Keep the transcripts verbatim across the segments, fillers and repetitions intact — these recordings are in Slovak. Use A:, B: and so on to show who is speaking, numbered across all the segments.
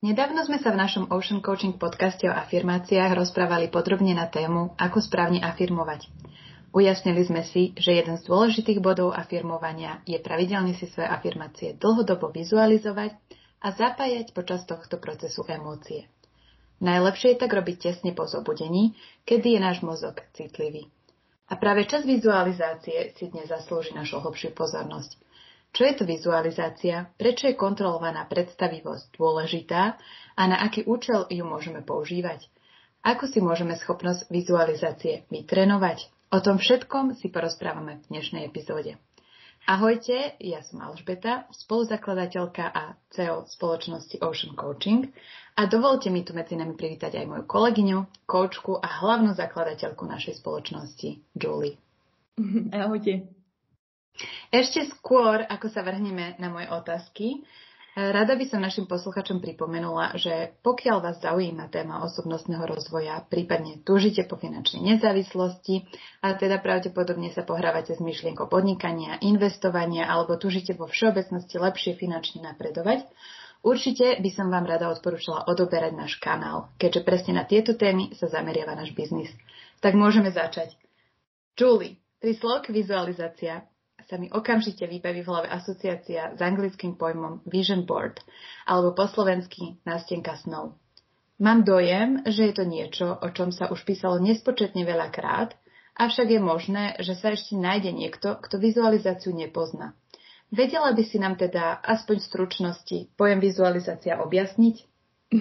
A: Nedávno sme sa v našom Ocean Coaching podcaste o afirmáciách rozprávali podrobne na tému, ako správne afirmovať. Ujasnili sme si, že jeden z dôležitých bodov afirmovania je pravidelne si svoje afirmácie dlhodobo vizualizovať a zapájať počas tohto procesu emócie. Najlepšie je tak robiť tesne po zobudení, kedy je náš mozog citlivý. A práve čas vizualizácie si dnes zaslúži našu hlbšiu pozornosť. Čo je to vizualizácia, prečo je kontrolovaná predstavivosť dôležitá a na aký účel ju môžeme používať? Ako si môžeme schopnosť vizualizácie vytrénovať? O tom všetkom si porozprávame v dnešnej epizóde. Ahojte, ja som Alžbeta, spoluzakladateľka a cé e o spoločnosti Ocean Coaching a dovolte mi tu medzi nami privítať aj moju kolegyňu, koučku a hlavnú zakladateľku našej spoločnosti, Julie.
B: Ahojte.
A: Ešte skôr, ako sa vrhneme na moje otázky, rada by som našim posluchačom pripomenula, že pokiaľ vás zaujíma téma osobnostného rozvoja, prípadne túžite po finančnej nezávislosti a teda pravdepodobne sa pohrávate s myšlienkou podnikania, investovania alebo túžite vo všeobecnosti lepšie finančne napredovať, určite by som vám rada odporúčala odoberať náš kanál, keďže presne na tieto témy sa zameriava náš biznis. Tak môžeme začať. Julie, pri slovke vizualizácia sa mi okamžite vybaví v hlave asociácia s anglickým pojmom vision board, alebo po slovensky nástenka snov. Mám dojem, že je to niečo, o čom sa už písalo nespočetne veľakrát, avšak je možné, že sa ešte nájde niekto, kto vizualizáciu nepozná. Vedela by si nám teda aspoň v stručnosti pojem vizualizácia objasniť?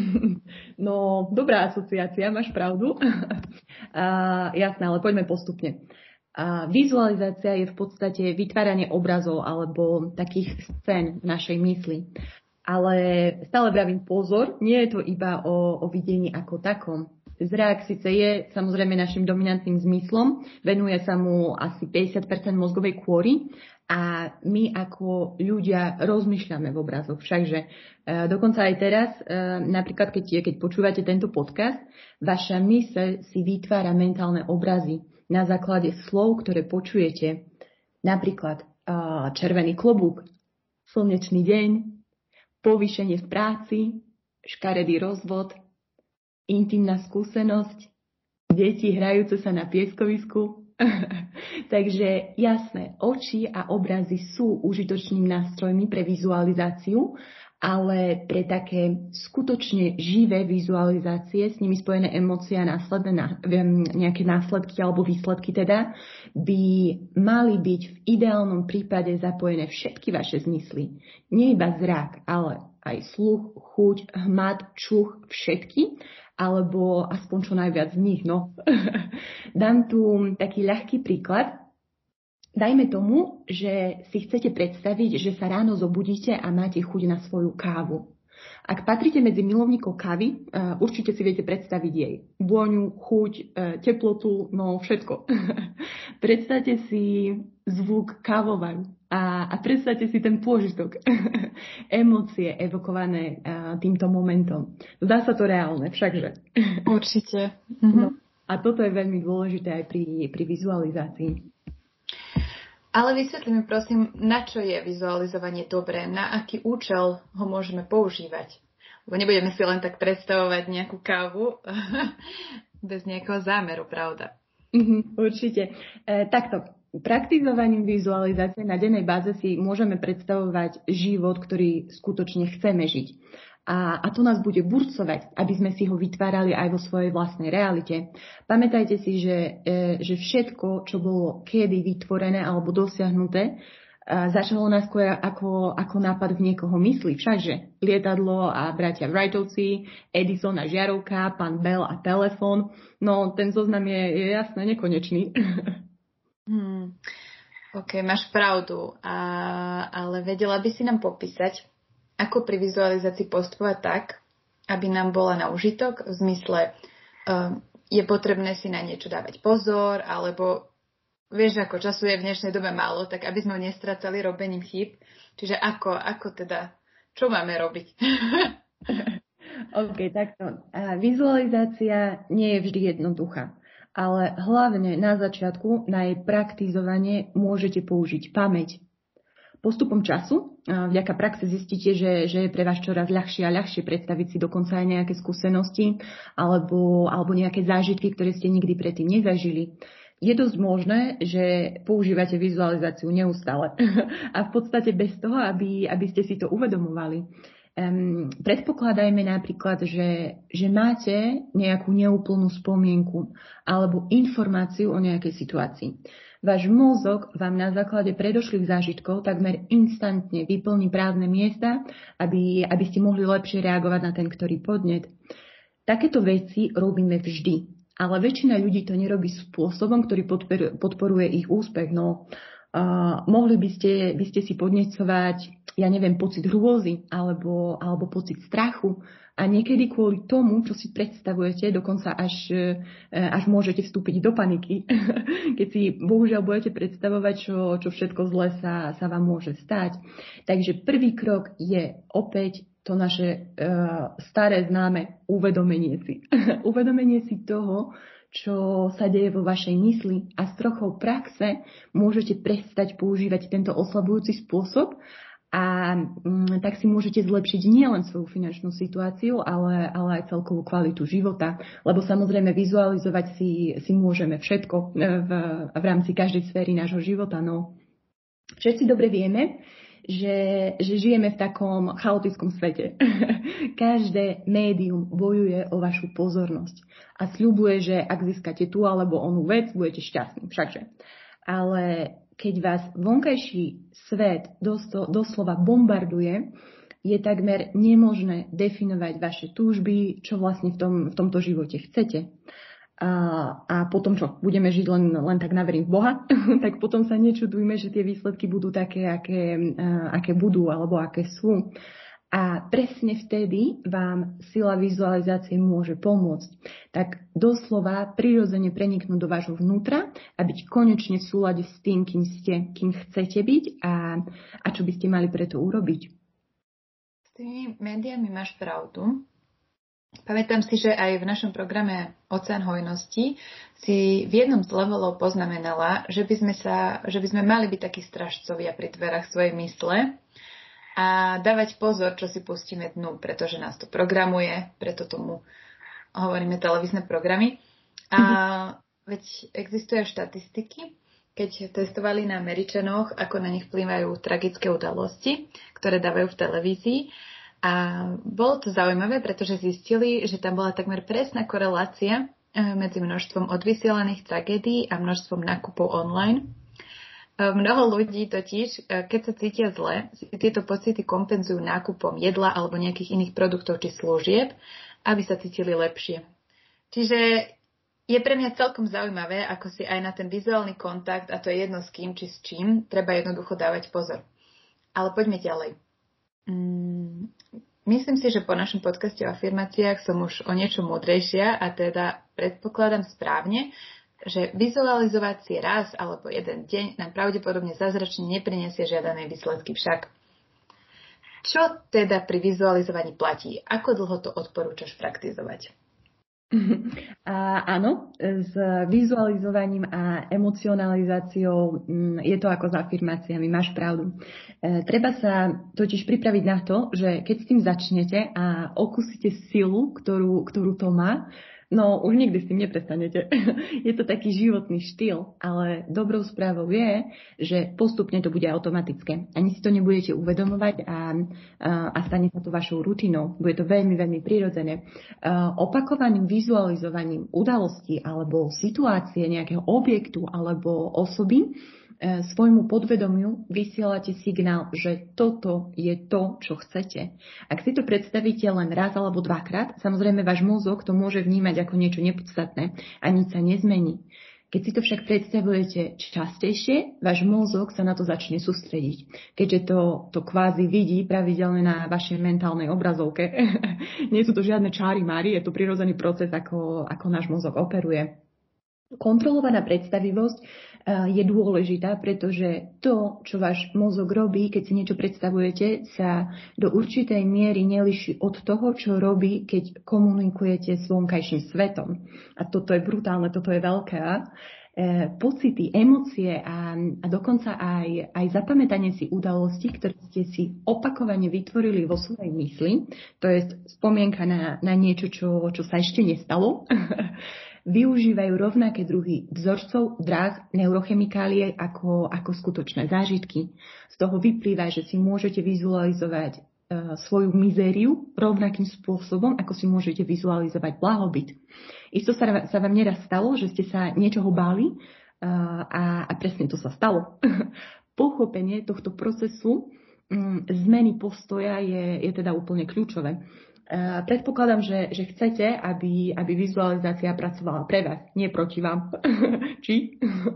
B: No, dobrá asociácia, máš pravdu. uh, jasné, ale poďme postupne. A vizualizácia je v podstate vytváranie obrazov alebo takých scén v našej mysli. Ale stále vravím pozor, nie je to iba o, o videní ako takom. Zrak síce je samozrejme našim dominantným zmyslom, venuje sa mu asi päťdesiat percent mozgovej kôry a my ako ľudia rozmýšľame v obrazoch. Všakže e, dokonca aj teraz, e, napríklad keď, keď počúvate tento podcast, vaša myseľ si vytvára mentálne obrazy na základe slov, ktoré počujete. Napríklad uh, červený klobúk, slnečný deň, povýšenie v práci, škaredý rozvod, intimná skúsenosť, deti hrajúce sa na pieskovisku. Takže jasné, oči a obrazy sú užitočným nástrojmi pre vizualizáciu, ale pre také skutočne živé vizualizácie, s nimi spojené emócie a následné, nejaké následky alebo výsledky teda, by mali byť v ideálnom prípade zapojené všetky vaše zmysly. Nie iba zrak, ale aj sluch, chuť, hmat, čuch, všetky, alebo aspoň čo najviac z nich. No. Dám tu taký ľahký príklad. Dajme tomu, že si chcete predstaviť, že sa ráno zobudíte a máte chuť na svoju kávu. Ak patríte medzi milovníkov kávy, určite si viete predstaviť jej vôňu, chuť, teplotu, no všetko. Predstavte si zvuk kávovaru a, a predstavte si ten pôžitok, emócie evokované týmto momentom. Zdá sa to reálne, všakže.
A: Určite.
B: No, a toto je veľmi dôležité aj pri, pri vizualizácii.
A: Ale vysvetli mi prosím, na čo je vizualizovanie dobré, na aký účel ho môžeme používať. Lebo nebudeme si len tak predstavovať nejakú kávu bez nejakého zámeru, pravda?
B: Mm, určite. E, takto, praktizovaním vizualizácie na dennej báze si môžeme predstavovať život, ktorý skutočne chceme žiť. A, a to nás bude burcovať, aby sme si ho vytvárali aj vo svojej vlastnej realite. Pamätajte si, že, e, že všetko, čo bolo kedy vytvorené alebo dosiahnuté, e, začalo nás ako, ako nápad v niekoho mysli. Všakže lietadlo a bratia Wrightovci, Edison a žiarovka, pán Bell a telefón. No, ten zoznam je, je jasne nekonečný.
A: Hmm. OK, máš pravdu. A, ale vedela by si nám popísať, ako pri vizualizácii postupovať tak, aby nám bola na užitok, v zmysle um, je potrebné si na niečo dávať pozor, alebo vieš, ako času je v dnešnej dobe málo, tak aby sme ho nestracali robením chýb. Čiže ako, ako teda, čo máme robiť?
B: OK, takto. Vizualizácia nie je vždy jednoduchá, ale hlavne na začiatku na jej praktizovanie môžete použiť pamäť. Postupom času, vďaka praxe zistíte, že, že je pre vás čoraz ľahšie a ľahšie predstaviť si dokonca aj nejaké skúsenosti alebo, alebo nejaké zážitky, ktoré ste nikdy predtým nezažili. Je dosť možné, že používate vizualizáciu neustále a v podstate bez toho, aby, aby ste si to uvedomovali. Um, predpokladajme napríklad, že, že máte nejakú neúplnú spomienku alebo informáciu o nejakej situácii. Váš mozog vám na základe predošlých zážitkov takmer instantne vyplní prázdne miesta, aby, aby ste mohli lepšie reagovať na ten ktorý podnet. Takéto veci robíme vždy. Ale väčšina ľudí to nerobí spôsobom, ktorý podporuje ich úspech. No, uh, mohli by ste, by ste si podnecovať, ja neviem, pocit hrôzy alebo, alebo pocit strachu. A niekedy kvôli tomu, čo si predstavujete, dokonca až, až môžete vstúpiť do paniky, keď si bohužiaľ budete predstavovať, čo, čo všetko zlé sa, sa vám môže stať. Takže prvý krok je opäť to naše uh, staré známe uvedomenie si. Uvedomenie si toho, čo sa deje vo vašej mysli a s trochou praxe môžete prestať používať tento oslabujúci spôsob a um, tak si môžete zlepšiť nielen svoju finančnú situáciu, ale, ale aj celkovú kvalitu života. Lebo samozrejme vizualizovať si, si môžeme všetko v, v rámci každej sféry nášho života. No, všetci dobre vieme, Že, že žijeme v takom chaotickom svete. Každé médium bojuje o vašu pozornosť a sľubuje, že ak získate tú alebo onú vec, budete šťastní. Všakže. Ale keď vás vonkajší svet dosto, doslova bombarduje, je takmer nemožné definovať vaše túžby, čo vlastne v, tom, v tomto živote chcete. A, a potom čo, budeme žiť len, len tak na verím v Boha, tak potom sa nečudujme, že tie výsledky budú také, aké, aké budú alebo aké sú. A presne vtedy vám sila vizualizácie môže pomôcť. Tak doslova prirodzene preniknúť do vášho vnútra a byť konečne v súlade s tým, kým ste, kým chcete byť a, a čo by ste mali preto urobiť.
A: S tými médiami máš pravdu. Pamätám si, že aj v našom programe Oceán hojnosti si v jednom z levelov poznamenala, že by sme, sa, že by sme mali byť takí strážcovia pri dverách svojej mysle a dávať pozor, čo si pustíme dnu, pretože nás to programuje, preto tomu hovoríme televízne programy. A veď existujú štatistiky, keď testovali na Američanoch, ako na nich vplyvajú tragické udalosti, ktoré dávajú v televízii. A bolo to zaujímavé, pretože zistili, že tam bola takmer presná korelácia medzi množstvom odvysielaných tragédií a množstvom nákupov online. Mnoho ľudí totiž, keď sa cítia zle, si tieto pocity kompenzujú nákupom jedla alebo nejakých iných produktov či služieb, aby sa cítili lepšie. Čiže je pre mňa celkom zaujímavé, ako si aj na ten vizuálny kontakt, a to je jedno s kým či s čím, treba jednoducho dávať pozor. Ale poďme ďalej. Mm, myslím si, že po našom podcaste o afirmáciách som už o niečo múdrejšia a teda predpokladám správne, že vizualizovať si raz alebo jeden deň nám pravdepodobne zázračne neprinesie žiadané výsledky však. Čo teda pri vizualizovaní platí? Ako dlho to odporúčaš praktizovať?
B: A áno, s vizualizovaním a emocionalizáciou je to ako s afirmáciami, máš pravdu. E, treba sa totiž pripraviť na to, že keď s tým začnete a okúsite silu, ktorú, ktorú to má, no už nikdy s tým neprestanete. Je to taký životný štýl, ale dobrou správou je, že postupne to bude automatické. Ani si to nebudete uvedomovať a, a, a stane sa to vašou rutinou. Bude to veľmi, veľmi prirodzené. Opakovaným vizualizovaním udalostí alebo situácie nejakého objektu alebo osoby svojmu podvedomiu vysielate signál, že toto je to, čo chcete. Ak si to predstavíte len raz alebo dvakrát, samozrejme váš mozog to môže vnímať ako niečo nepodstatné a nič sa nezmení. Keď si to však predstavujete častejšie, váš mozog sa na to začne sústrediť. Keďže to, to kvázi vidí pravidelne na vašej mentálnej obrazovke. Nie sú to žiadne čáry máry, je to prirodzený proces, ako, ako náš mozog operuje. Kontrolovaná predstavivosť je dôležitá, pretože to, čo váš mozog robí, keď si niečo predstavujete, sa do určitej miery nelíši od toho, čo robí, keď komunikujete s vonkajším svetom. A toto je brutálne, toto je veľké. pocity, emócie a, a dokonca aj, aj zapamätanie si udalostí, ktoré ste si opakovane vytvorili vo svojej mysli, to je spomienka na, na niečo, čo, čo sa ešte nestalo, využívajú rovnaké druhy vzorcov, dráh, neurochemikálie ako, ako skutočné zážitky. Z toho vyplýva, že si môžete vizualizovať svoju mizériu rovnakým spôsobom, ako si môžete vizualizovať blahobyt. Isto sa, sa vám neraz stalo, že ste sa niečoho báli a, a presne to sa stalo. Pochopenie tohto procesu m, zmeny postoja je, je teda úplne kľúčové. Predpokladám, že, že chcete, aby, aby vizualizácia pracovala pre vás, nie proti vám. Či?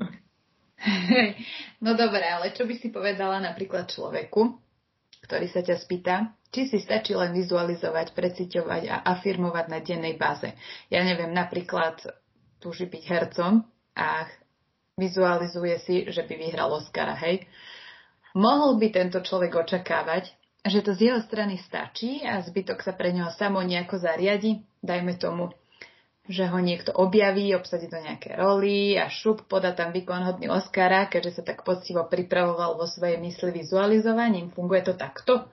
A: No dobre, ale čo by si povedala napríklad človeku, ktorý sa ťa spýta, či si stačí len vizualizovať, preciťovať a afirmovať na dennej báze. Ja neviem, napríklad túži byť hercom a vizualizuje si, že by vyhral Oscara, hej. Mohol by tento človek očakávať, že to z jeho strany stačí a zbytok sa pre neho samo nejako zariadi, dajme tomu, že ho niekto objaví, obsadí do nejaké roli a šup podá tam výkon hodný Oscara, keďže sa tak poctivo pripravoval vo svojej mysli vizualizovaním. Funguje to takto?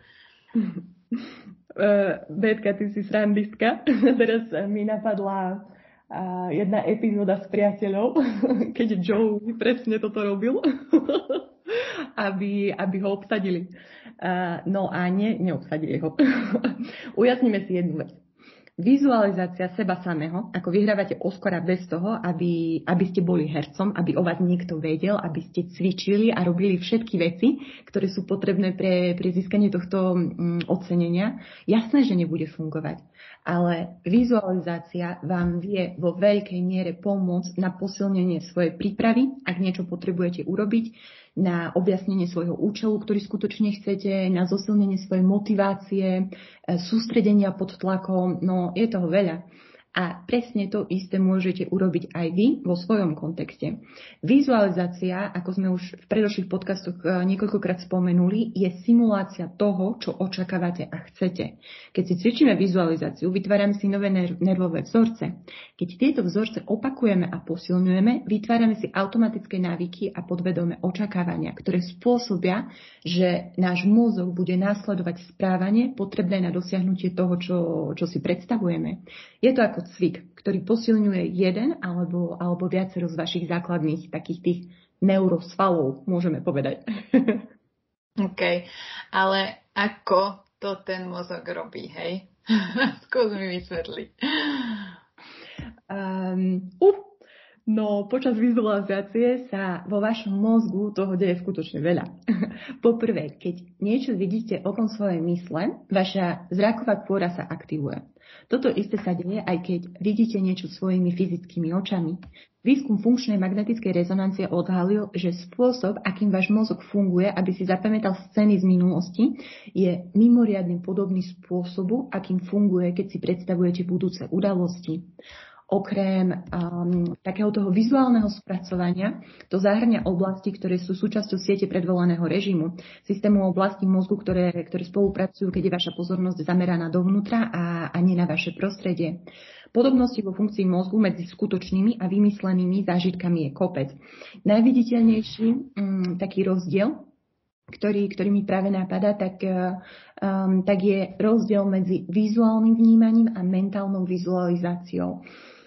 B: Uh, Betka, ty si srandistka. Teraz mi napadla uh, jedna epizóda s priateľov, keď Joe presne toto robil, aby, aby ho obsadili. Uh, no a nie, neobsadili ho. Ujasníme si jednu vec. Vizualizácia seba samého, ako vyhrávate Oscara bez toho, aby, aby ste boli hercom, aby o vás niekto vedel, aby ste cvičili a robili všetky veci, ktoré sú potrebné pre, pre získanie tohto um, ocenenia. Jasné, že nebude fungovať, ale vizualizácia vám vie vo veľkej miere pomôcť na posilnenie svojej prípravy, ak niečo potrebujete urobiť, na objasnenie svojho účelu, ktorý skutočne chcete, na zosilnenie svojej motivácie, sústredenia pod tlakom, no je toho veľa. A presne to isté môžete urobiť aj vy vo svojom kontexte. Vizualizácia, ako sme už v predošlých podcastoch niekoľkokrát spomenuli, je simulácia toho, čo očakávate a chcete. Keď si cvičíme vizualizáciu, vytvárame si nové nervové vzorce. Keď tieto vzorce opakujeme a posilňujeme, vytvárame si automatické návyky a podvedomé očakávania, ktoré spôsobia, že náš mozog bude následovať správanie potrebné na dosiahnutie toho, čo, čo si predstavujeme. Je to ako cvik, ktorý posilňuje jeden alebo, alebo viacero z vašich základných takých tých neurosvalov, môžeme povedať.
A: OK, ale ako to ten mozog robí, hej? Skús mi vysvetliť.
B: Um, uh, no, počas vizualizácie sa vo vašom mozgu toho deje skutočne veľa. Poprvé, keď niečo vidíte okom svojej mysle, vaša zraková kôra sa aktivuje. Toto isté sa deje, aj keď vidíte niečo svojimi fyzickými očami. Výskum funkčnej magnetickej rezonancie odhalil, že spôsob, akým váš mozog funguje, aby si zapamätal scény z minulosti, je mimoriadne podobný spôsobu, akým funguje, keď si predstavujete budúce udalosti. Okrem um, takého toho vizuálneho spracovania, to zahŕňa oblasti, ktoré sú súčasťou siete predvolaného režimu, systému oblasti mozgu, ktoré, ktoré spolupracujú, keď je vaša pozornosť zameraná dovnútra a, a nie na vaše prostredie. Podobnosti vo funkcii mozgu medzi skutočnými a vymyslenými zážitkami je kopec. Najviditeľnejší um, taký rozdiel, ktorý, ktorý mi práve napadá, tak, um, tak je rozdiel medzi vizuálnym vnímaním a mentálnou vizualizáciou.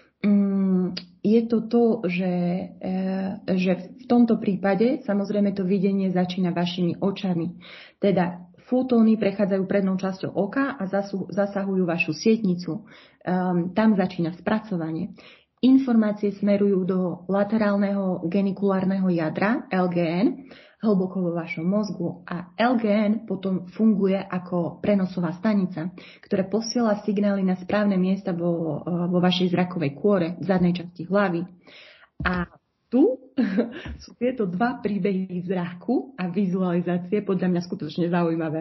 B: Je to to, že, že v tomto prípade samozrejme to videnie začína vašimi očami. Teda fotóny prechádzajú prednou časťou oka a zasahujú vašu sietnicu. Tam začína spracovanie. Informácie smerujú do laterálneho genikulárneho jadra el gé en, hlboko vo vašom mozgu, a el gé en potom funguje ako prenosová stanica, ktorá posiela signály na správne miesta vo, vo vašej zrakovej kôre v zadnej časti hlavy. A tu sú tieto dva príbehy zraku a vizualizácie podľa mňa skutočne zaujímavé.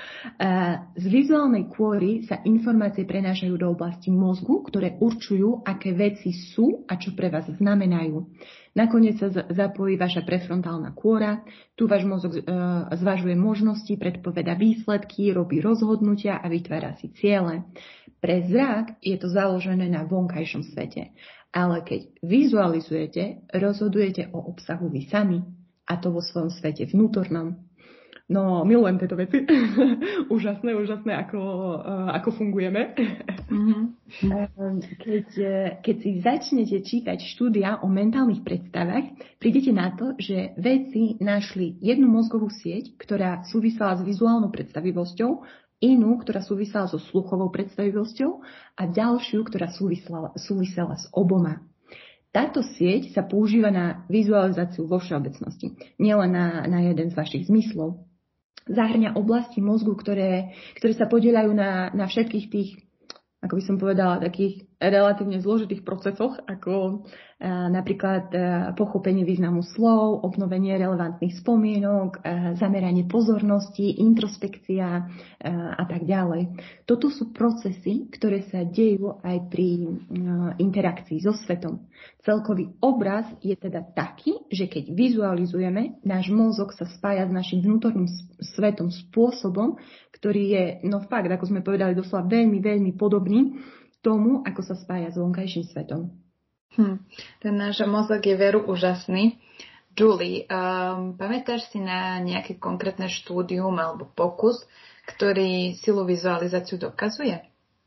B: Z vizuálnej kôry sa informácie prenášajú do oblasti mozgu, ktoré určujú, aké veci sú a čo pre vás znamenajú. Nakoniec sa zapojí vaša prefrontálna kôra, tu váš mozog zvažuje možnosti, predpoveda výsledky, robí rozhodnutia a vytvára si ciele. Pre zrak je to založené na vonkajšom svete. Ale keď vizualizujete, rozhodujete o obsahu vy sami, a to vo svojom svete vnútornom. No, milujem tieto veci. úžasné, úžasné, ako, uh, ako fungujeme. Mm-hmm. keď, keď si začnete čítať štúdia o mentálnych predstavách, prídete na to, že vedci našli jednu mozgovú sieť, ktorá súvisela s vizuálnou predstavivosťou, inú, ktorá súvisela so sluchovou predstavivosťou a ďalšiu, ktorá súvisela, súvisela s oboma. Táto sieť sa používa na vizualizáciu vo všeobecnosti, nielen na, na jeden z vašich zmyslov. Zahŕňa oblasti mozgu, ktoré, ktoré sa podieľajú na, na všetkých tých, ako by som povedala, takých relatívne zložitých procesoch, ako a, napríklad a, pochopenie významu slov, obnovenie relevantných spomienok, a, zameranie pozornosti, introspekcia a, a tak ďalej. Toto sú procesy, ktoré sa dejú aj pri a, interakcii so svetom. Celkový obraz je teda taký, že keď vizualizujeme, náš mozog sa spája s našim vnútorným svetom spôsobom, ktorý je, no fakt, ako sme povedali, doslova veľmi, veľmi podobný tomu, ako sa spája s vonkajším svetom.
A: Hm, ten náš mozog je veru úžasný. Julie, um, pamätáš si na nejaké konkrétne štúdium alebo pokus, ktorý silu vizualizáciu dokazuje?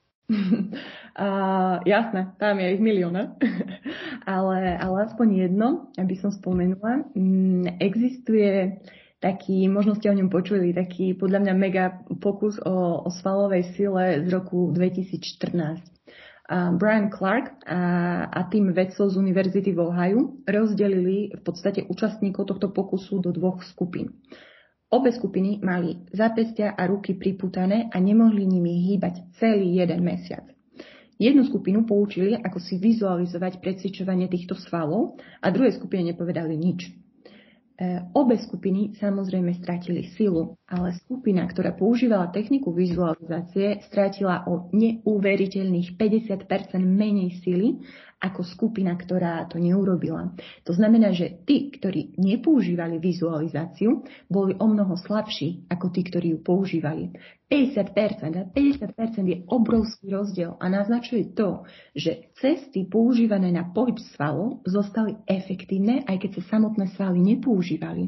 B: Uh, jasné, tam je ich milióna, ale, ale aspoň jedno, aby som spomenula, um, existuje taký, možno ste o ňom počuli, taký podľa mňa mega pokus o, o svalovej sile z roku dvetisícštrnásť. Uh, Brian Clark a, a tým vedcov z Univerzity v Ohio rozdelili v podstate účastníkov tohto pokusu do dvoch skupín. Obe skupiny mali zápestia a ruky pripútané a nemohli nimi hýbať celý jeden mesiac. Jednu skupinu poučili, ako si vizualizovať precvičovanie týchto svalov a druhej skupine nepovedali nič. E, obe skupiny samozrejme stratili silu, ale skupina, ktorá používala techniku vizualizácie, strátila o neuveriteľných päťdesiat percent menej sily ako skupina, ktorá to neurobila. To znamená, že tí, ktorí nepoužívali vizualizáciu, boli omnoho slabší ako tí, ktorí ju používali. päťdesiat percent a päťdesiat percent je obrovský rozdiel a naznačuje to, že cesty používané na pohyb svalov zostali efektívne, aj keď sa samotné svaly nepoužívali.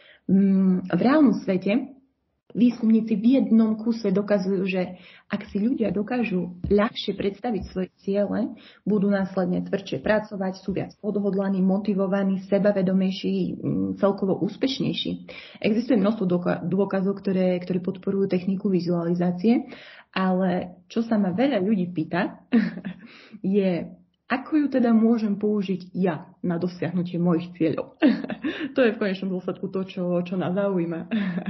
B: V reálnom svete výskumníci v jednom kuse dokazujú, že ak si ľudia dokážu ľahšie predstaviť svoje ciele, budú následne tvrdšie pracovať, sú viac odhodlaní, motivovaní, sebavedomejší, celkovo úspešnejší. Existuje množstvo dôkazov, ktoré, ktoré podporujú techniku vizualizácie, ale čo sa ma veľa ľudí pýta, je, ako ju teda môžem použiť ja na dosiahnutie mojich cieľov. To je v konečnom dôsledku to, čo, čo nás zaujíma.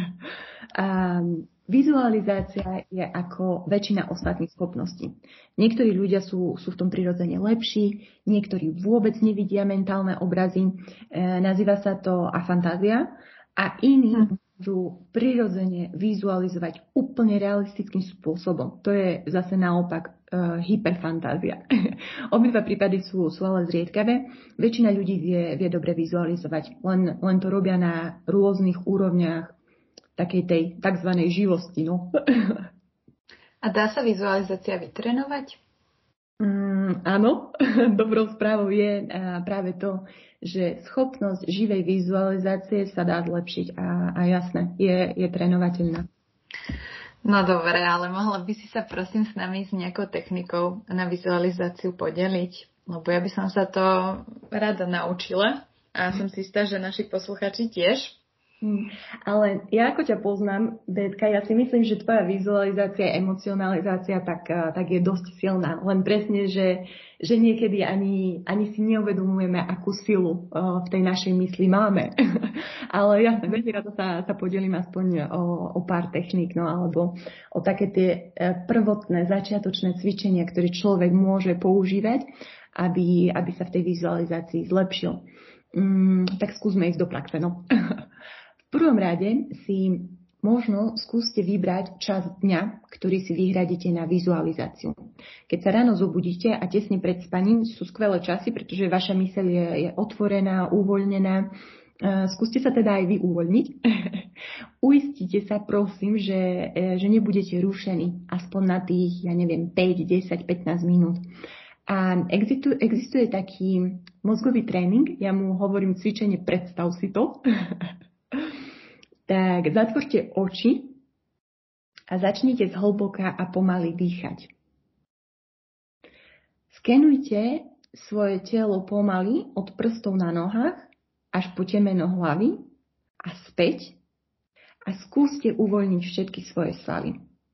B: A vizualizácia je ako väčšina ostatných schopností. Niektorí ľudia sú, sú v tom prirodzene lepší, niektorí vôbec nevidia mentálne obrazy, e, nazýva sa to afantázia, a iní môžu prirodzene vizualizovať úplne realistickým spôsobom. To je zase naopak uh, hyperfantázia. Obidva prípady sú, sú ale zriedkavé. Väčšina ľudí vie, vie dobre vizualizovať, len, len to robia na rôznych úrovniach takej tej takzvanej živosti. No.
A: A dá sa vizualizácia vytrénovať?
B: Mm, áno, dobrou správou je uh, práve to, že schopnosť živej vizualizácie sa dá zlepšiť a, a jasné, je, je trénovateľná.
A: No dobre, ale mohla by si sa prosím s nami s nejakou technikou na vizualizáciu podeliť? Lebo ja by som sa to rada naučila a som si istá, že naši posluchači tiež.
B: Hmm, ale ja ako ťa poznám, Betka, ja si myslím, že tvoja vizualizácia, emocionalizácia tak, tak je dosť silná. Len presne, že, že niekedy ani, ani si neuvedomujeme, akú silu uh, v tej našej mysli máme. Ale ja veľmi rada sa, sa podelím aspoň o, o pár techník, no, alebo o také tie prvotné, začiatočné cvičenia, ktoré človek môže používať, aby, aby sa v tej vizualizácii zlepšil. Um, tak skúsme ísť do praxe, no. V prvom rade si možno skúste vybrať čas dňa, ktorý si vyhradíte na vizualizáciu. Keď sa ráno zobudíte a tesne pred spaním, sú skvelé časy, pretože vaša myseľ je, je otvorená, uvoľnená. Skúste sa teda aj vy uvoľniť. Uistite sa, prosím, že, že nebudete rušení aspoň na tých, ja neviem, päť, desať, pätnásť minút. A existuje, existuje taký mozgový tréning, ja mu hovorím cvičenie predstav si to. Tak zatvorte oči a začnite zhlboka a pomaly dýchať. Skenujte svoje telo pomaly od prstov na nohách až po temeno hlavy a späť a skúste uvoľniť všetky svoje svaly.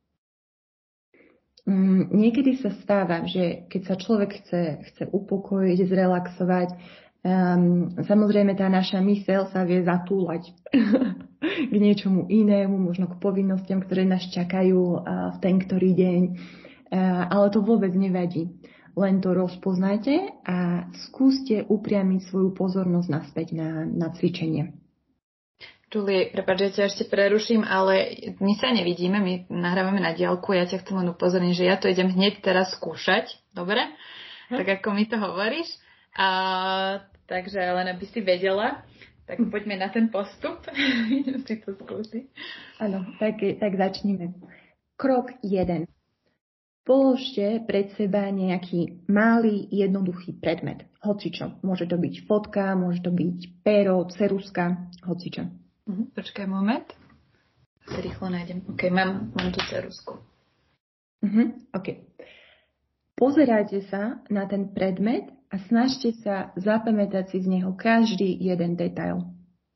B: Mm, niekedy sa stáva, že keď sa človek chce, chce upokojiť, zrelaxovať, um, samozrejme tá naša myseľ sa vie zatúlať k niečomu inému, možno k povinnostiam, ktoré nás čakajú uh, v ten ktorý deň, uh, ale to vôbec nevadí. Len to rozpoznajte a skúste upriamiť svoju pozornosť naspäť na, na cvičenie.
A: Julie, prepáč, že ťa ešte preruším, ale my sa nevidíme, my nahrávame na diaľku, ja ťa chcem len upozorniť, že ja to idem hneď teraz skúšať, dobre? Hm. Tak ako mi to hovoríš. A, takže len aby si vedela, tak poďme na ten postup. Idem si to skúsiť.
B: Áno, tak, tak začníme. Krok jeden. Položte pred seba nejaký malý, jednoduchý predmet. Hocičo. Môže to byť fotka, môže to byť pero, ceruska, hocičo.
A: Uh-huh. Počkaj moment. Si rýchlo nájdem. OK, mám, mám tú cerusku.
B: Uh-huh. OK. Pozerajte sa na ten predmet a snažte sa zapamätať si z neho každý jeden detail.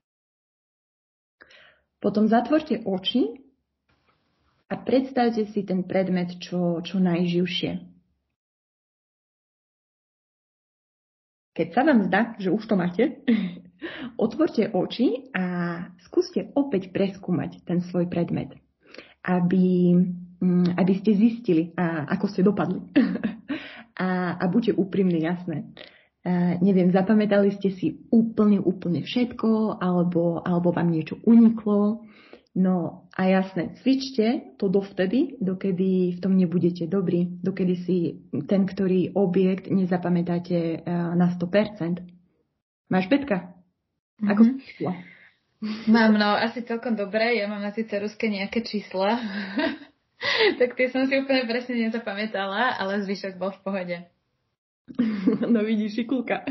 B: Potom zatvorte oči a predstavte si ten predmet čo, čo najživšie. Keď sa vám zdá, že už to máte, otvorte oči a skúste opäť preskúmať ten svoj predmet, aby, aby ste zistili, ako ste dopadli. A, a buďte úprimní, jasné. A neviem, zapamätali ste si úplne, úplne všetko, alebo, alebo vám niečo uniklo. No a jasné, cvičte to dovtedy, dokedy v tom nebudete dobrí, dokedy si ten, ktorý objekt nezapamätáte na sto percent. Máš, Betka? Ako mm-hmm. čísla?
A: Mám, no asi celkom dobré. Ja mám na tej ceruske nejaké čísla. Tak tie som si úplne presne nezapamätala, ale zvyšok bol v pohode.
B: No vidíš, šikulka.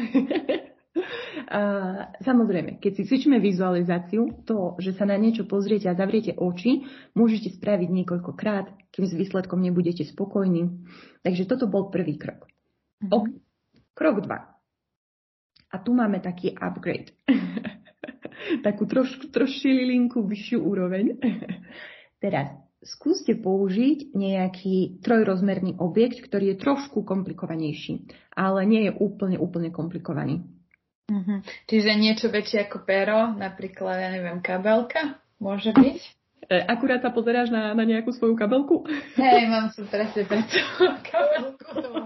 B: Uh, samozrejme, keď si cvičíme vizualizáciu, to, že sa na niečo pozriete a zavriete oči, môžete spraviť niekoľkokrát, kým s výsledkom nebudete spokojní. Takže toto bol prvý krok. Mm-hmm. Ok. Krok dva. A tu máme taký upgrade. Takú trošku trošilinku vyššiu úroveň. Teraz skúste použiť nejaký trojrozmerný objekt, ktorý je trošku komplikovanejší, ale nie je úplne, úplne komplikovaný.
A: Uh-huh. Čiže niečo väčšie ako pero, napríklad, ja neviem, kabelka, môže byť?
B: Akurát sa pozeráš na, na nejakú svoju kabelku?
A: Hej, mám sú presne preto kabelku.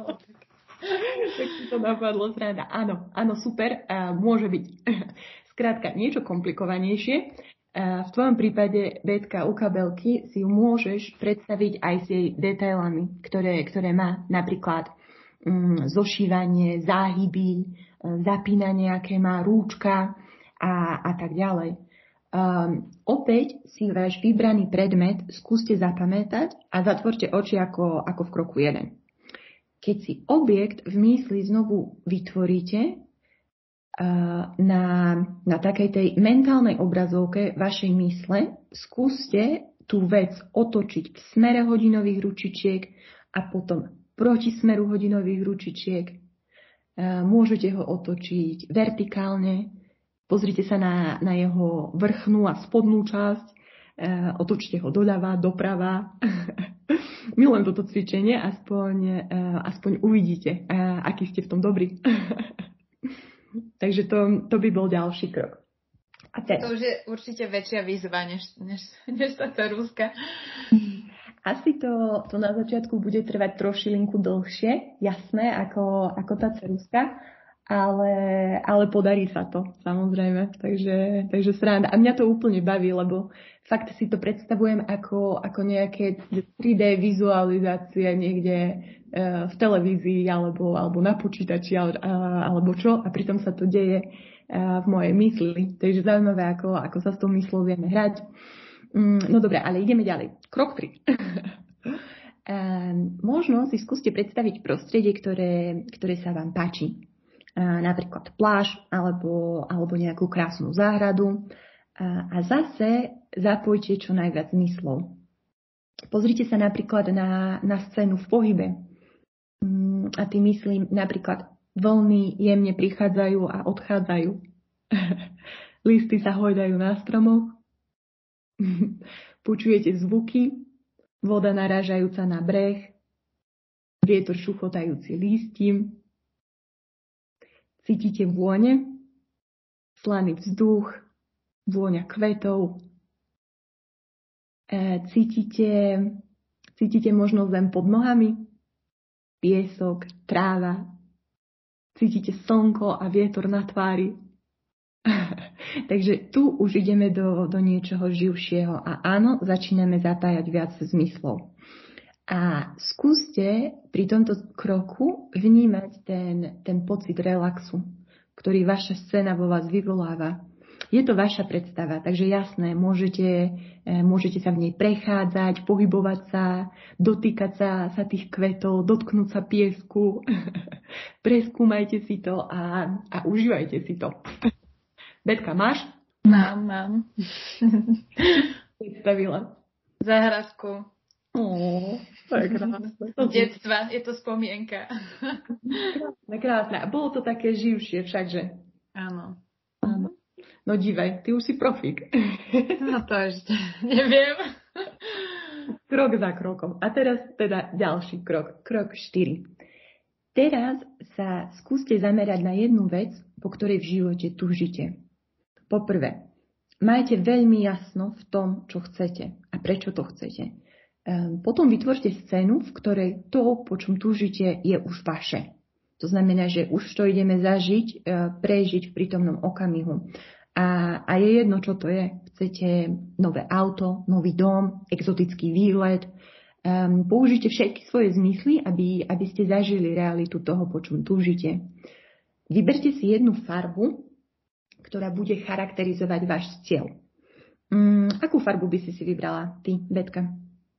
B: Tak si to napadlo, sranda. Áno, áno, super, a môže byť. Skrátka, niečo komplikovanejšie. A v tvojom prípade, Betka, u kabelky si ju môžeš predstaviť aj s jej detailami, ktoré, ktoré má, napríklad mm, zošívanie, záhyby, zapínanie, aké má rúčka a, a tak ďalej. Um, opäť si váš vybraný predmet skúste zapamätať a zatvorte oči ako, ako v kroku jeden. Keď si objekt v mysli znovu vytvoríte uh, na, na takej tej mentálnej obrazovke vašej mysle, skúste tú vec otočiť v smere hodinových ručičiek a potom proti smeru hodinových ručičiek. Môžete ho otočiť vertikálne, pozrite sa na, na jeho vrchnú a spodnú časť, otočte ho doľava, doprava. Milujem toto cvičenie, aspoň, aspoň uvidíte, aký ste v tom dobrí. Takže to, to by bol ďalší krok. A teraz.
A: To už je určite väčšia výzva, než, než, než tá ceruzka.
B: Asi to, to na začiatku bude trvať trošilinku dlhšie, jasné, ako, ako tá ceruska, ale, ale podarí sa to, samozrejme. Takže, takže sranda. A mňa to úplne baví, lebo fakt si to predstavujem ako, ako nejaké tri dé vizualizácie niekde uh, v televízii alebo, alebo na počítači ale, uh, alebo čo. A pritom sa to deje uh, v mojej mysli. Takže zaujímavé, ako, ako sa s tou myslou vieme hrať. No dobre, ale ideme ďalej. Krok tri. možno si skúste predstaviť prostredie, ktoré, ktoré sa vám páči. Napríklad pláž alebo, alebo nejakú krásnu záhradu. A zase zapojte čo najviac zmyslov. Pozrite sa napríklad na, na scénu v pohybe. A tým myslím napríklad vlny jemne prichádzajú a odchádzajú. Listy sa hojdajú na stromoch. Počujete zvuky, voda narážajúca na breh, vietor šuchotajúci lístím. Cítite vône, slaný vzduch, vôňa kvetov. Cítite, cítite možno zem pod nohami, piesok, tráva. Cítite slnko a vietor na tvári. Takže tu už ideme do, do niečoho živšieho a áno, začíname zapájať viac zmyslov. A skúste pri tomto kroku vnímať ten, ten pocit relaxu, ktorý vaša scéna vo vás vyvoláva. Je to vaša predstava, takže jasné, môžete, môžete sa v nej prechádzať, pohybovať sa, dotýkať sa, sa tých kvetov, dotknúť sa piesku. Preskúmajte si to a, a užívajte si to. Betka, máš?
A: Mám, mám.
B: Predstavila.
A: Záhradku.
B: Ó, to je krásne.
A: Z detstva, je to spomienka.
B: Krásne, krásne. A bolo to také živšie všakže.
A: Áno.
B: Áno. No dívaj, ty už si profík.
A: No to ešte neviem.
B: Krok za krokom. A teraz teda ďalší krok. Krok štyri. Teraz sa skúste zamerať na jednu vec, po ktorej v živote túžite. Poprvé, majte veľmi jasno v tom, čo chcete a prečo to chcete. Potom vytvorte scénu, v ktorej to, po čom túžite, je už vaše. To znamená, že už to ideme zažiť, prežiť v prítomnom okamihu. A, a je jedno, čo to je. Chcete nové auto, nový dom, exotický výlet. Um, použite všetky svoje zmysly, aby, aby ste zažili realitu toho, po čom túžite. Vyberte si jednu farbu, ktorá bude charakterizovať váš cieľ. Um, akú farbu by si si vybrala ty, Betka?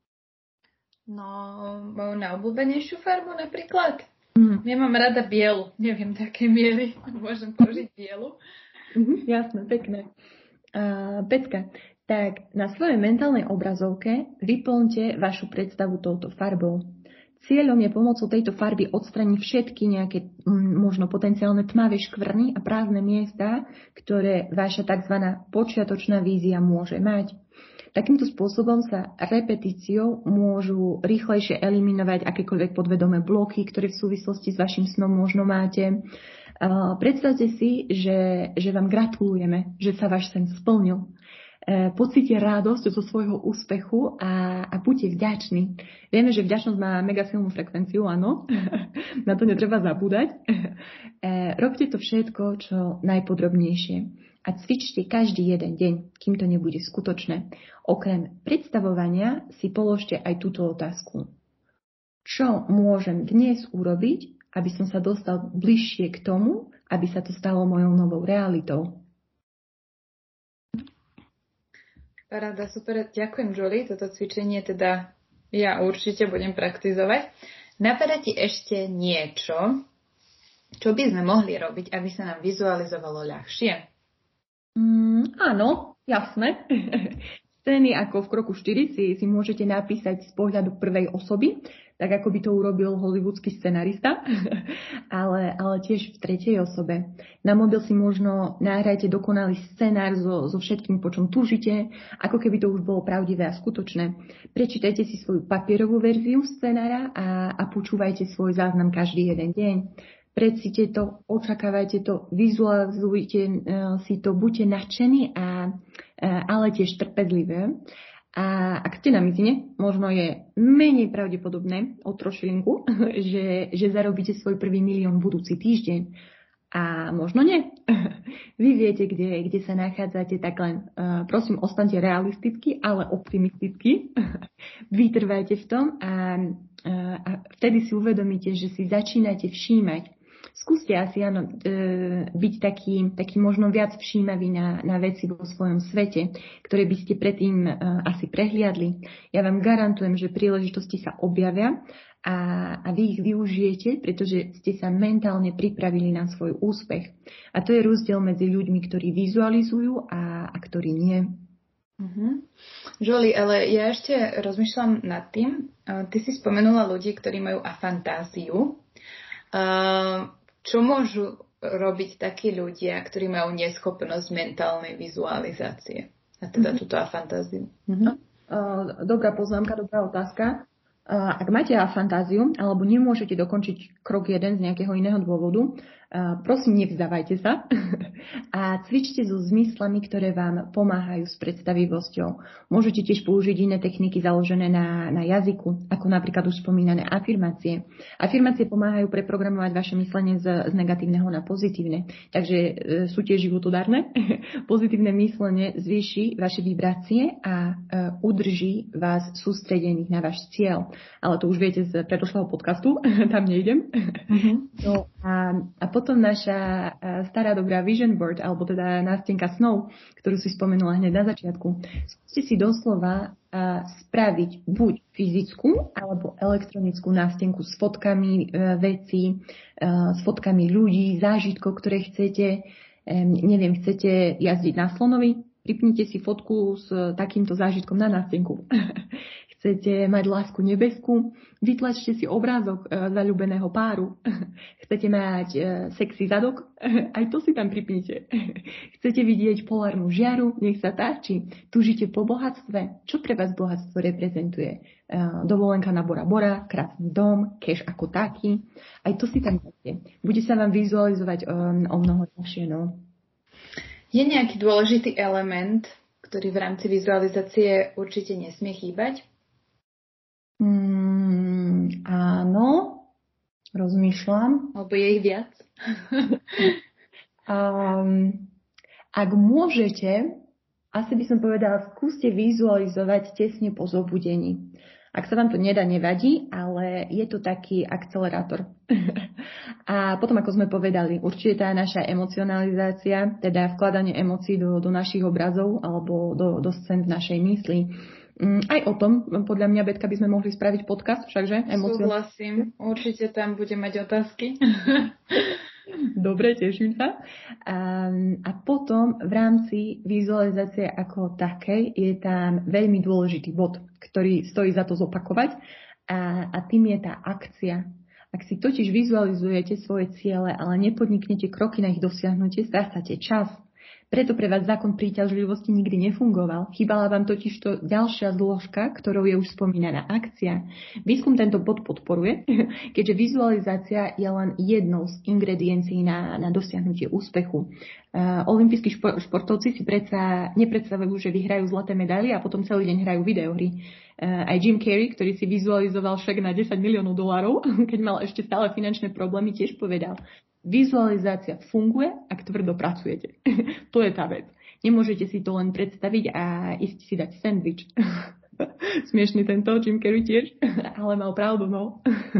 A: No, moju najobľúbenejšiu farbu napríklad.
B: Mm.
A: Ja mám rada bielu. Neviem, také miery môžem použiť bielu.
B: Uh-huh, jasné, pekné. Uh, Petka, tak na svojej mentálnej obrazovke vyplňte vašu predstavu touto farbou. Cieľom je pomocou tejto farby odstraniť všetky nejaké m, možno potenciálne tmavé škvrny a prázdne miesta, ktoré vaša tzv. Počiatočná vízia môže mať. Takýmto spôsobom sa repetíciou môžu rýchlejšie eliminovať akékoľvek podvedomé bloky, ktoré v súvislosti s vašim snom možno máte. Uh, predstavte si, že, že vám gratulujeme, že sa váš sen splnil. Uh, pocíte radosť zo svojho úspechu a, a buďte vďační. Vieme, že vďačnosť má mega silnú frekvenciu, áno. Na to netreba zabúdať. Uh, robte to všetko, čo najpodrobnejšie. A cvičte každý jeden deň, kým to nebude skutočné. Okrem predstavovania si položte aj túto otázku. Čo môžem dnes urobiť, aby som sa dostal bližšie k tomu, aby sa to stalo mojou novou realitou?
A: Paráda, super. Ďakujem, Julie. Toto cvičenie teda ja určite budem praktizovať. Napadá ti ešte niečo, čo by sme mohli robiť, aby sa nám vizualizovalo ľahšie?
B: Mm, áno, jasné. Scény ako v kroku štyri si, si môžete napísať z pohľadu prvej osoby, tak ako by to urobil hollywoodský scenarista, ale, ale tiež v tretej osobe. Na mobil si možno nahrajte dokonalý scenár so, so všetkým, po čom túžite, ako keby to už bolo pravdivé a skutočné. Prečítajte si svoju papierovú verziu scenára a, a počúvajte svoj záznam každý jeden deň. Predsite to, očakávajte to, vizualizujte uh, si to, buďte nadšení, a, uh, ale tiež trpezlivé. A ak ste na mizine, možno je menej pravdepodobné od trošilinku, že, že zarobíte svoj prvý milión budúci týždeň. A možno nie. Vy viete, kde, kde sa nachádzate, tak len uh, prosím, ostaňte realisticky, ale optimisticky. Vytrvajte v tom a, uh, a vtedy si uvedomíte, že si začínate všímať skúste asi áno, e, byť taký, taký možno viac všímavý na, na veci vo svojom svete, ktoré by ste predtým e, asi prehliadli. Ja vám garantujem, že príležitosti sa objavia a, a vy ich využijete, pretože ste sa mentálne pripravili na svoj úspech. A to je rozdiel medzi ľuďmi, ktorí vizualizujú a, a ktorí nie.
A: Uh-huh. Jolie, ale ja ešte rozmýšľam nad tým. Uh, ty si spomenula ľudí, ktorí majú afantáziu. Uh, čo môžu robiť takí ľudia, ktorí majú neschopnosť mentálnej vizualizácie? A teda uh-huh. túto afantáziu. Uh-huh.
B: Uh, dobrá poznámka, dobrá otázka. Uh, ak máte afantáziu, alebo nemôžete dokončiť krok jeden z nejakého iného dôvodu, uh, prosím, nevzdávajte sa a cvičte so zmyslami, ktoré vám pomáhajú s predstavivosťou. Môžete tiež použiť iné techniky založené na, na jazyku, ako napríklad už spomínané afirmácie. Afirmácie pomáhajú preprogramovať vaše myslenie z, z negatívneho na pozitívne, takže uh, sú tiež životodárne. Pozitívne myslenie zvýši vaše vibrácie a uh, udrží vás sústredených na váš cieľ. Ale to už viete z predošlého podcastu, tam nejdem. Uh-huh. No, a, a potom naša stará dobrá vision board, alebo teda nástenka snov, ktorú si spomenula hneď na začiatku. Skúste si doslova a, spraviť buď fyzickú, alebo elektronickú nástenku s fotkami e, vecí, e, s fotkami ľudí, zážitkov, ktoré chcete, e, neviem, chcete jazdiť na slonovi, pripnite si fotku s takýmto zážitkom na nástenku. Chcete mať lásku nebeskú, vytlačte si obrázok e, zaľúbeného páru. Chcete mať e, sexy zadok, aj to si tam pripnite. Chcete vidieť polárnu žiaru, nech sa páči. Túžite po bohatstve. Čo pre vás bohatstvo reprezentuje? E, dovolenka na Bora Bora, krásny dom, cash ako taký. Aj to si tam dajte. Bude sa vám vizualizovať e, o mnoho ťažšie. No.
A: Je nejaký dôležitý element, ktorý v rámci vizualizácie určite nesmie chýbať?
B: Mm, áno, rozmýšľam.
A: Alebo je ich viac?
B: um, ak môžete, asi by som povedala, skúste vizualizovať tesne po zobudení. Ak sa vám to nedá, nevadí, ale je to taký akcelerátor. A potom, ako sme povedali, určite tá naša emocionalizácia, teda vkladanie emócií do, do našich obrazov alebo do, do scén v našej mysli. Aj o tom, podľa mňa, Betka, by sme mohli spraviť podcast, všakže?
A: Emocion... Súhlasím, určite tam budem mať otázky.
B: Dobre, teším sa. A, a potom v rámci vizualizácie ako takej je tam veľmi dôležitý bod, ktorý stojí za to zopakovať a, a tým je tá akcia. Ak si totiž vizualizujete svoje ciele, ale nepodniknete kroky na ich dosiahnutie, strácate čas. Preto pre vás zákon príťažlivosti nikdy nefungoval. Chýbala vám totiž to ďalšia zložka, ktorou je už spomínaná akcia. Výskum tento bod podporuje, keďže vizualizácia je len jednou z ingrediencií na, na dosiahnutie úspechu. Uh, Olympijskí špo, športovci si predsa nepredstavujú, že vyhrajú zlaté medaily a potom celý deň hrajú videohry. Uh, aj Jim Carrey, ktorý si vizualizoval šek na desať miliónov dolárov, keď mal ešte stále finančné problémy, tiež povedal: vizualizácia funguje, ak tvrdo pracujete. To je tá vec. Nemôžete si to len predstaviť a ísť si dať sandwich. Smiešný tento Jim Carrey tiež, ale mal pravdu, no.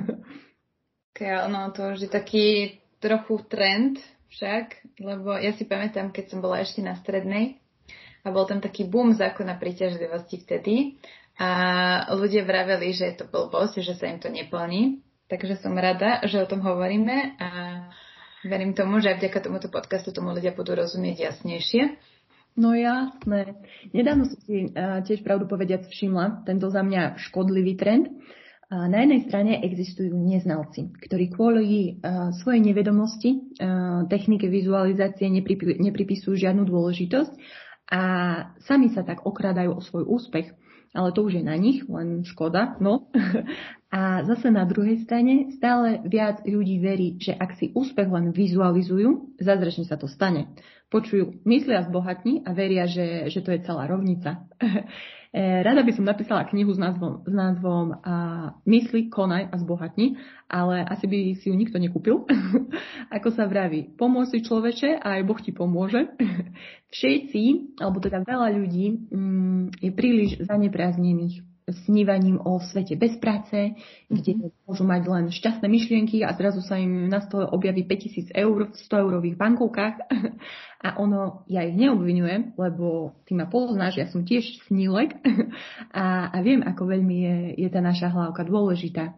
A: Okay, no to už je taký trochu trend však, lebo ja si pamätám, keď som bola ešte na strednej a bol tam taký boom zákona príťažlivosti vtedy a ľudia vraveli, že je to blbosť, že sa im to neplní. Takže som rada, že o tom hovoríme a verím tomu, že aj vďaka tomuto podcastu tomu ľudia budú rozumieť jasnejšie.
B: No jasné. Nedávno som si uh, tiež pravdu povediac všimla tento za mňa škodlivý trend. Uh, na jednej strane existujú neznalci, ktorí kvôli uh, svojej nevedomosti uh, technike vizualizácie neprip- nepripisujú žiadnu dôležitosť a sami sa tak okrádajú o svoj úspech. Ale to už je na nich, len škoda, no. A zase na druhej strane stále viac ľudí verí, že ak si úspech len vizualizujú, zázračne sa to stane. Počujú, myslia zbohatní a veria, že, že to je celá rovnica. Rada by som napísala knihu s názvom, s názvom a Mysli, konaj a zbohatni, ale asi by si ju nikto nekúpil. Ako sa vraví, pomôž si človeče a aj Boh ti pomôže. Všetci, alebo teda veľa ľudí, je príliš zaneprázdnených snívaním o svete bez práce, kde môžu mať len šťastné myšlienky a zrazu sa im na stole objaví päťtisíc eur v sto eurových bankovkách. A ono, ja ich neobviňujem, lebo ty ma poznáš, ja som tiež snílek a, a viem, ako veľmi je, je tá naša hlavka dôležitá.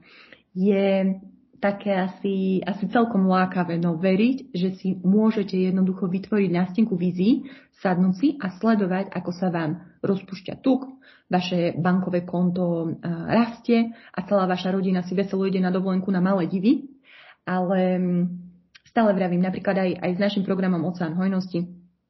B: Je také asi, asi celkom lákavé, no veriť, že si môžete jednoducho vytvoriť nástenku vízií, sadnúť si a sledovať, ako sa vám rozpúšťa tuk, vaše bankové konto rastie a celá vaša rodina si veselo ide na dovolenku na malé divy. Ale stále vravím, napríklad aj, aj s našim programom Oceán hojnosti,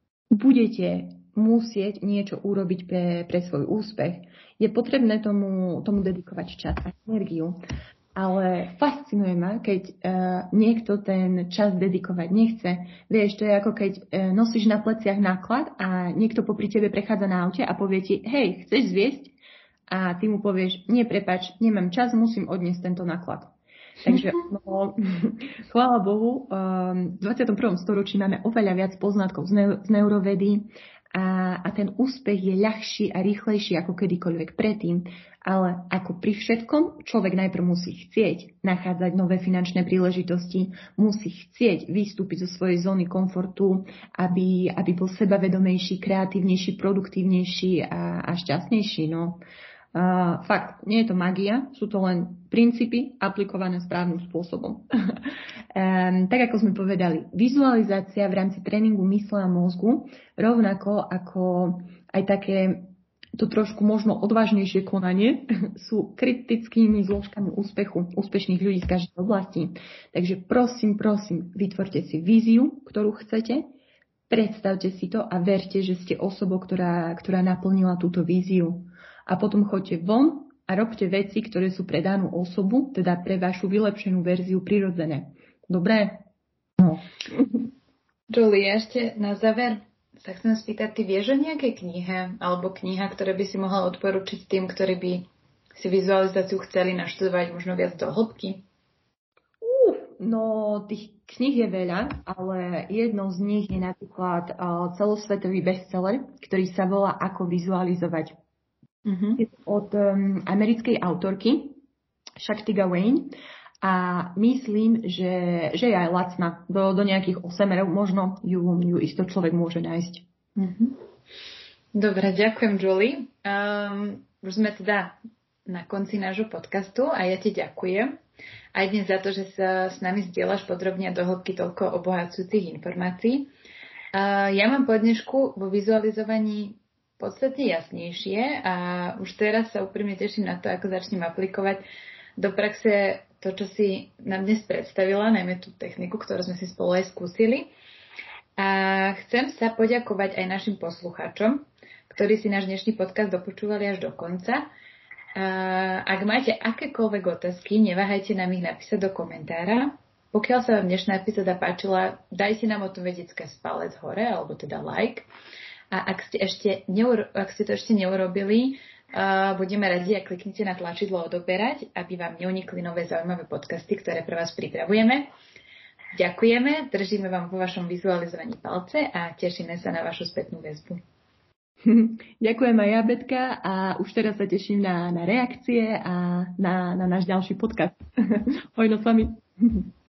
B: budete musieť niečo urobiť pre, pre svoj úspech. Je potrebné tomu, tomu dedikovať čas a energiu. Ale fascinuje ma, keď uh, niekto ten čas dedikovať nechce. Vieš, to je ako keď uh, nosíš na pleciach náklad a niekto popri tebe prechádza na aute a povie ti, hej, chceš zviesť? A ty mu povieš, nie, prepáč, nemám čas, musím odniesť tento náklad. Takže no, chvála Bohu, um, v dvadsiatom prvom storočí máme oveľa viac poznatkov z, neu- z neurovedy a, a ten úspech je ľahší a rýchlejší ako kedykoľvek predtým. Ale ako pri všetkom, človek najprv musí chcieť nachádzať nové finančné príležitosti, musí chcieť vystúpiť zo svojej zóny komfortu, aby, aby bol sebavedomejší, kreatívnejší, produktívnejší a, a šťastnejší. No. Uh, fakt, nie je to magia, sú to len princípy aplikované správnym spôsobom. um, tak ako sme povedali, vizualizácia v rámci tréningu mysle a mozgu, rovnako ako aj také to trošku možno odvážnejšie konanie, sú kritickými zložkami úspechu úspešných ľudí z každej oblasti. Takže prosím, prosím, vytvorte si víziu, ktorú chcete, predstavte si to a verte, že ste osobou, ktorá, ktorá naplnila túto víziu. A potom choďte von a robte veci, ktoré sú pre danú osobu, teda pre vašu vylepšenú verziu prirodzené. Dobre? No.
A: Julie, ešte na záver sa chcem spýtať, ty vieš o nejakej knihe alebo kniha, ktoré by si mohla odporučiť tým, ktorí by si vizualizáciu chceli naštudovať možno viac do hĺbky?
B: Uh, no, tých kníh je veľa, ale jednou z nich je napríklad uh, celosvetový bestseller, ktorý sa volá Ako vizualizovať. Uh-huh. Je od um, americkej autorky Shakti Gawain. A myslím, že, že je aj lacná. Do, do nejakých osem eur možno ju, ju isto človek môže nájsť.
A: Mm-hmm. Dobre, ďakujem, Julie. Um, už sme teda na konci nášho podcastu a ja ti ďakujem. Aj dnes za to, že sa s nami zdieľaš podrobne do hĺbky toľko obohacujúcich informácií. Uh, ja mám po dnešku vo vizualizovaní podstatne jasnejšie a už teraz sa úprimne teším na to, ako začnem aplikovať do praxe to, čo si nám dnes predstavila, najmä tú techniku, ktorú sme si spolu aj skúsili. A chcem sa poďakovať aj našim poslucháčom, ktorí si náš dnešný podcast dopočúvali až do konca. A ak máte akékoľvek otázky, neváhajte nám ich napísať do komentára. Pokiaľ sa vám dnešná epizóda páčila, dajte nám o tom vedieť cez palec hore, alebo teda like. A ak ste, ešte neuro- ak ste to ešte neurobili, Uh, budeme radi, ak kliknite na tlačidlo odoberať, aby vám neunikli nové zaujímavé podcasty, ktoré pre vás pripravujeme. Ďakujeme, držíme vám vo vašom vizualizovaní palce a tešíme sa na vašu spätnú väzbu.
B: Ďakujem aj ja, Betka, a už teraz sa teším na, na reakcie a na, na náš ďalší podcast. Hojno s vami.